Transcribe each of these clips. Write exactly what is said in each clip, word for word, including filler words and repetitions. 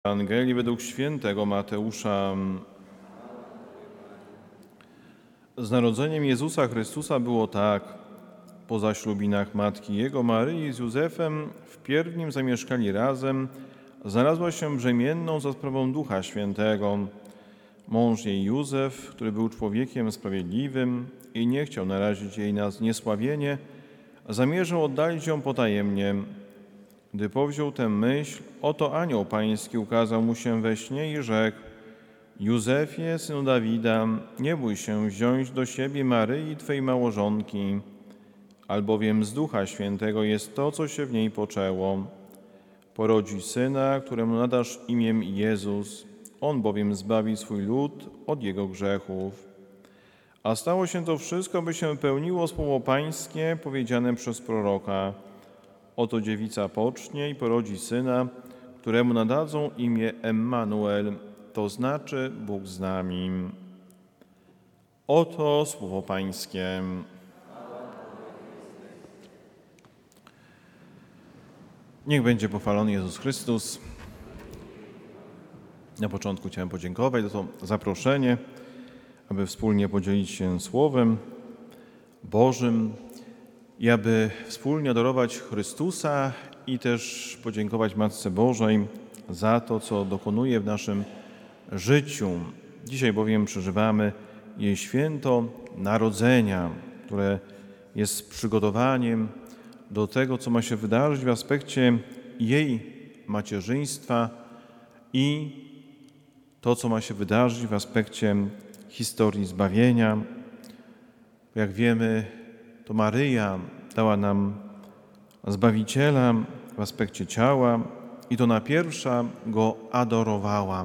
Ewangelii według świętego Mateusza. Z narodzeniem Jezusa Chrystusa było tak. Po zaślubinach matki Jego, Maryi z Józefem, wpierw nim zamieszkali razem, znalazła się brzemienną za sprawą Ducha Świętego. Mąż jej Józef, który był człowiekiem sprawiedliwym i nie chciał narazić jej na zniesławienie, zamierzał oddalić ją potajemnie. Gdy powziął tę myśl, oto anioł pański ukazał mu się we śnie i rzekł: Józefie, synu Dawida, nie bój się wziąć do siebie Maryi, twej małżonki, albowiem z Ducha Świętego jest to, co się w niej poczęło. Porodzi syna, któremu nadasz imię Jezus, on bowiem zbawi swój lud od jego grzechów. A stało się to wszystko, by się pełniło słowo pańskie powiedziane przez proroka. Oto dziewica pocznie i porodzi syna, któremu nadadzą imię Emmanuel, to znaczy Bóg z nami. Oto słowo pańskie. Niech będzie pochwalony Jezus Chrystus. Na początku chciałem podziękować za to zaproszenie, aby wspólnie podzielić się Słowem Bożym i aby wspólnie adorować Chrystusa i też podziękować Matce Bożej za to, co dokonuje w naszym życiu. Dzisiaj bowiem przeżywamy jej święto Narodzenia, które jest przygotowaniem do tego, co ma się wydarzyć w aspekcie jej macierzyństwa i to, co ma się wydarzyć w aspekcie historii zbawienia. Jak wiemy, to Maryja dała nam Zbawiciela w aspekcie ciała i to ona pierwsza go adorowała.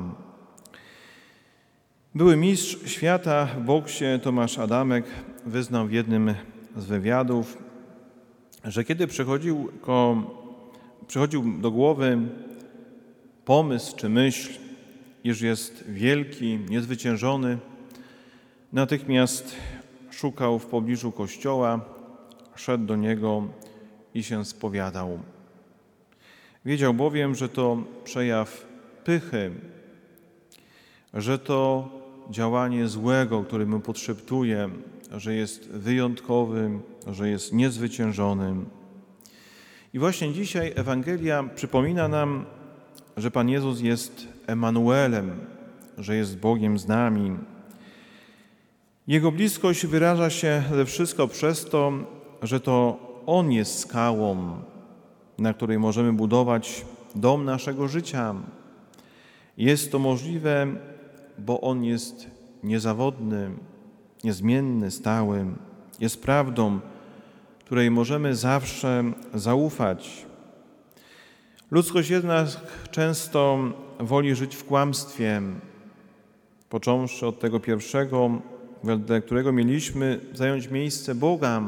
Były mistrz świata w boksie Tomasz Adamek wyznał w jednym z wywiadów, że kiedy przychodził, ko, przychodził do głowy pomysł czy myśl, iż jest wielki, niezwyciężony, natychmiast szukał w pobliżu kościoła, szedł do niego i się spowiadał. Wiedział bowiem, że to przejaw pychy, że to działanie złego, które mu podszeptuje, że jest wyjątkowy, że jest niezwyciężony. I właśnie dzisiaj Ewangelia przypomina nam, że Pan Jezus jest Emmanuelem, że jest Bogiem z nami. Jego bliskość wyraża się ze wszystko przez to, że to On jest skałą, na której możemy budować dom naszego życia. Jest to możliwe, bo On jest niezawodny, niezmienny, stały. Jest prawdą, której możemy zawsze zaufać. Ludzkość jednak często woli żyć w kłamstwie, począwszy od tego pierwszego, dla którego mieliśmy zająć miejsce Boga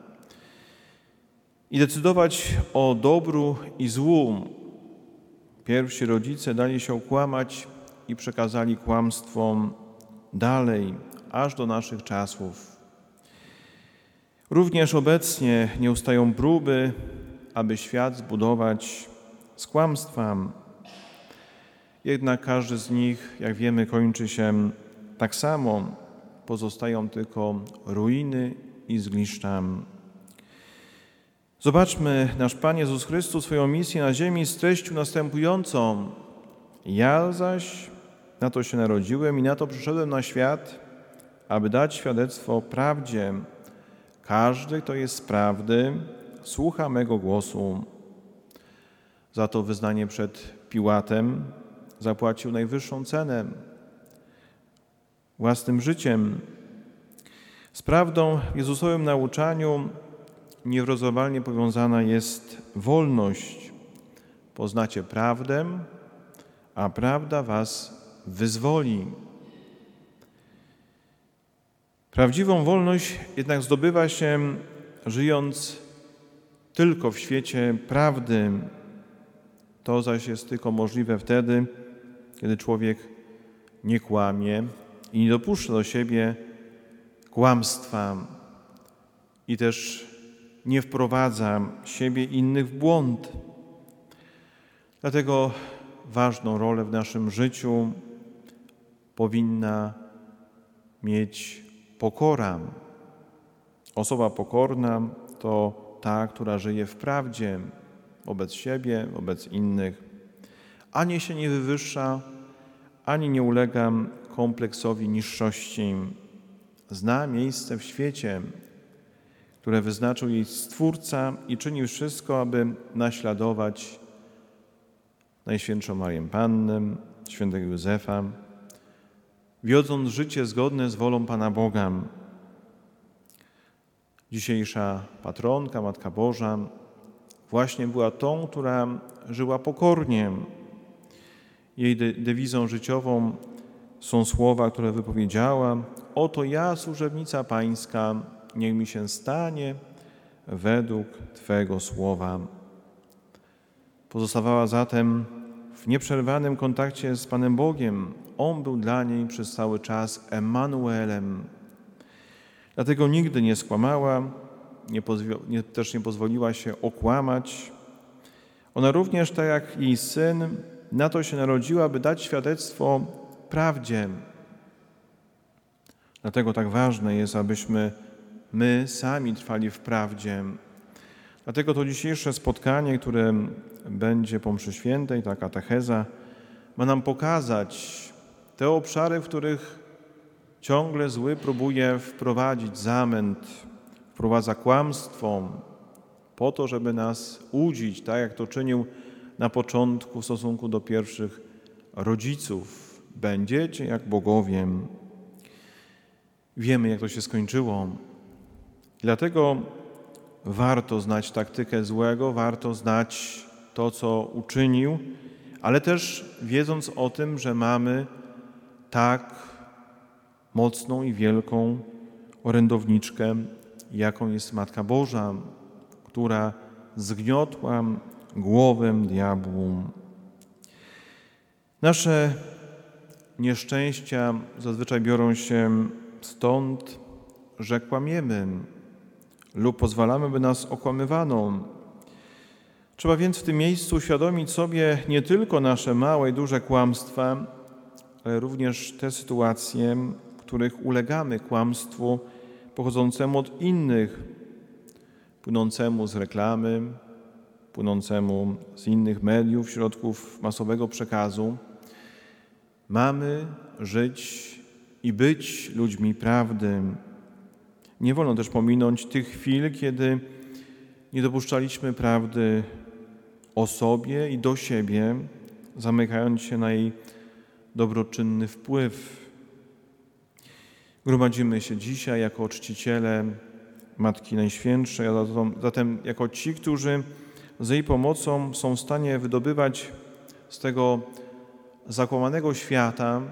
i decydować o dobru i złu. Pierwsi rodzice dali się okłamać i przekazali kłamstwo dalej, aż do naszych czasów. Również obecnie nie ustają próby, aby świat zbudować z kłamstwa. Jednak każdy z nich, jak wiemy, kończy się tak samo. Pozostają tylko ruiny i zgliszcza. Zobaczmy, nasz Pan Jezus Chrystus swoją misję na ziemi streścił następującą. Ja zaś na to się narodziłem i na to przyszedłem na świat, aby dać świadectwo prawdzie. Każdy, kto jest z prawdy, słucha mego głosu. Za to wyznanie przed Piłatem zapłacił najwyższą cenę własnym życiem. Z prawdą w Jezusowym nauczaniu nierozerwalnie powiązana jest wolność. Poznacie prawdę, a prawda was wyzwoli. Prawdziwą wolność jednak zdobywa się żyjąc tylko w świecie prawdy. To zaś jest tylko możliwe wtedy, kiedy człowiek nie kłamie i nie dopuszcza do siebie kłamstwa i też nie wprowadza siebie i innych w błąd. Dlatego ważną rolę w naszym życiu powinna mieć pokora. Osoba pokorna to ta, która żyje w prawdzie wobec siebie, wobec innych, ani się nie wywyższa, ani nie ulega kompleksowi niższości. Zna miejsce w świecie, które wyznaczył jej Stwórca i czyni wszystko, aby naśladować Najświętszą Marię Pannę, świętego Józefa, wiodąc życie zgodne z wolą Pana Boga. Dzisiejsza patronka, Matka Boża, właśnie była tą, która żyła pokornie. Jej de- dewizą życiową są słowa, które wypowiedziała: oto ja, służebnica Pańska, niech mi się stanie według Twego słowa. Pozostawała zatem w nieprzerwanym kontakcie z Panem Bogiem. On był dla niej przez cały czas Emmanuelem. Dlatego nigdy nie skłamała, nie pozwo- nie, też nie pozwoliła się okłamać. Ona również, tak jak jej syn, na to się narodziła, by dać świadectwo prawdzie. Dlatego tak ważne jest, abyśmy my sami trwali w prawdzie. Dlatego to dzisiejsze spotkanie, które będzie po mszy świętej, ta katecheza, ma nam pokazać te obszary, w których ciągle zły próbuje wprowadzić zamęt, wprowadza kłamstwo po to, żeby nas łudzić, tak jak to czynił na początku w stosunku do pierwszych rodziców. Będziecie jak bogowie. Wiemy, jak to się skończyło. Dlatego warto znać taktykę złego, warto znać to, co uczynił, ale też wiedząc o tym, że mamy tak mocną i wielką orędowniczkę, jaką jest Matka Boża, która zgniotła głowę diabłu. Nasze nieszczęścia zazwyczaj biorą się stąd, że kłamiemy lub pozwalamy, by nas okłamywano. Trzeba więc w tym miejscu uświadomić sobie nie tylko nasze małe i duże kłamstwa, ale również te sytuacje, w których ulegamy kłamstwu pochodzącemu od innych, płynącemu z reklamy, płynącemu z innych mediów, środków masowego przekazu. Mamy żyć i być ludźmi prawdy. Nie wolno też pominąć tych chwil, kiedy nie dopuszczaliśmy prawdy o sobie i do siebie, zamykając się na jej dobroczynny wpływ. Gromadzimy się dzisiaj jako czciciele Matki Najświętszej, a zatem jako ci, którzy z jej pomocą są w stanie wydobywać z tego zakłamanego świata,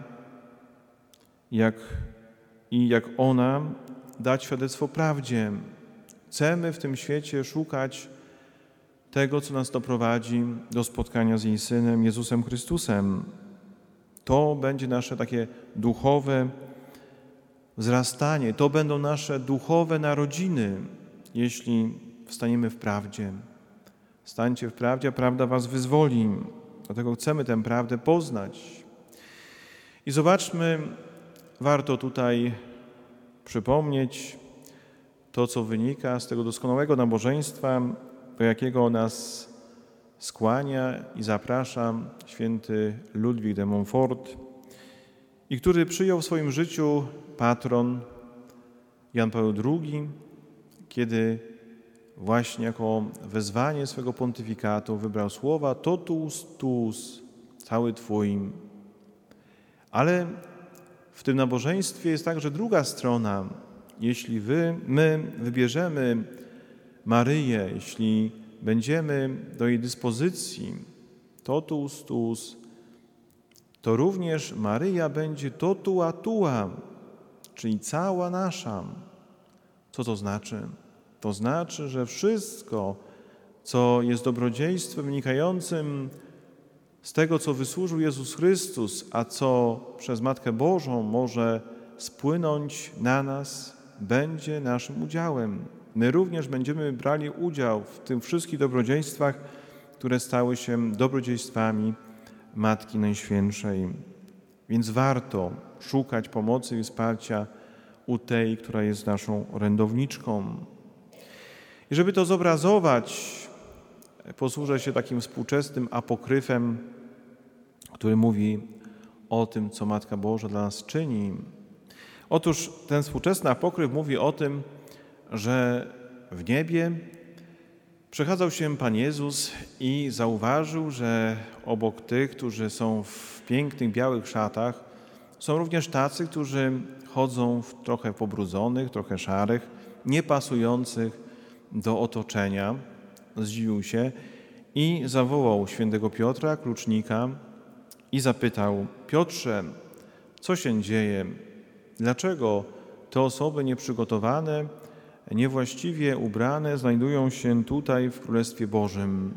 jak i jak ona dać świadectwo prawdzie. Chcemy w tym świecie szukać tego, co nas doprowadzi do spotkania z jej Synem, Jezusem Chrystusem. To będzie nasze takie duchowe wzrastanie, to będą nasze duchowe narodziny, jeśli wstaniemy w prawdzie. Stańcie w prawdzie, a prawda was wyzwoli. Dlatego chcemy tę prawdę poznać. I zobaczmy, warto tutaj przypomnieć to, co wynika z tego doskonałego nabożeństwa, do jakiego nas skłania i zaprasza święty Ludwik de Montfort i który przyjął w swoim życiu patron Jan Paweł drugi, kiedy właśnie jako wezwanie swego pontyfikatu wybrał słowa totus tuus, cały Twój. Ale w tym nabożeństwie jest także druga strona. Jeśli wy, my wybierzemy Maryję, jeśli będziemy do jej dyspozycji totus tuus, to również Maryja będzie totua tua, czyli cała nasza. Co to znaczy? To znaczy, że wszystko, co jest dobrodziejstwem wynikającym z tego, co wysłużył Jezus Chrystus, a co przez Matkę Bożą może spłynąć na nas, będzie naszym udziałem. My również będziemy brali udział w tych wszystkich dobrodziejstwach, które stały się dobrodziejstwami Matki Najświętszej. Więc warto szukać pomocy i wsparcia u tej, która jest naszą orędowniczką. I żeby to zobrazować, posłużę się takim współczesnym apokryfem, który mówi o tym, co Matka Boża dla nas czyni. Otóż ten współczesny apokryf mówi o tym, że w niebie przechadzał się Pan Jezus i zauważył, że obok tych, którzy są w pięknych, białych szatach, są również tacy, którzy chodzą w trochę pobrudzonych, trochę szarych, niepasujących do otoczenia. Zdziwił się i zawołał świętego Piotra, klucznika, i zapytał: Piotrze, co się dzieje? Dlaczego te osoby nieprzygotowane, niewłaściwie ubrane znajdują się tutaj w Królestwie Bożym?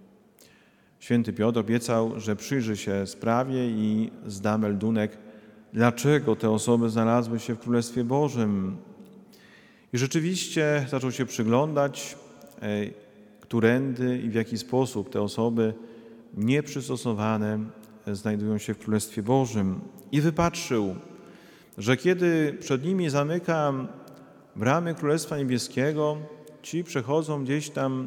Święty Piotr obiecał, że przyjrzy się sprawie i zda meldunek, dlaczego te osoby znalazły się w Królestwie Bożym. I rzeczywiście zaczął się przyglądać, którędy i w jaki sposób te osoby nieprzystosowane znajdują się w Królestwie Bożym. I wypatrzył, że kiedy przed nimi zamyka bramy Królestwa Niebieskiego, ci przechodzą gdzieś tam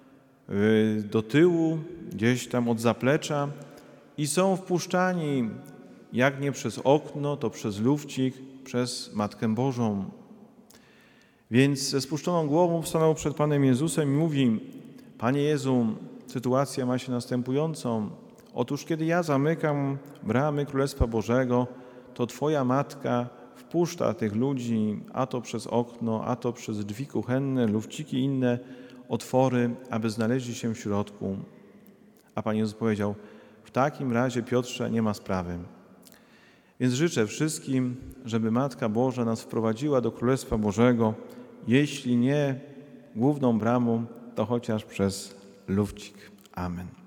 do tyłu, gdzieś tam od zaplecza i są wpuszczani, jak nie przez okno, to przez lufcik, przez Matkę Bożą. Więc ze spuszczoną głową stanął przed Panem Jezusem i mówi: Panie Jezu, sytuacja ma się następującą. Otóż kiedy ja zamykam bramy Królestwa Bożego, to Twoja Matka wpuszcza tych ludzi, a to przez okno, a to przez drzwi kuchenne, lufciki, inne otwory, aby znaleźli się w środku. A Pan Jezus powiedział: w takim razie, Piotrze, nie ma sprawy. Więc życzę wszystkim, żeby Matka Boża nas wprowadziła do Królestwa Bożego, jeśli nie główną bramą, to chociaż przez lufcik. Amen.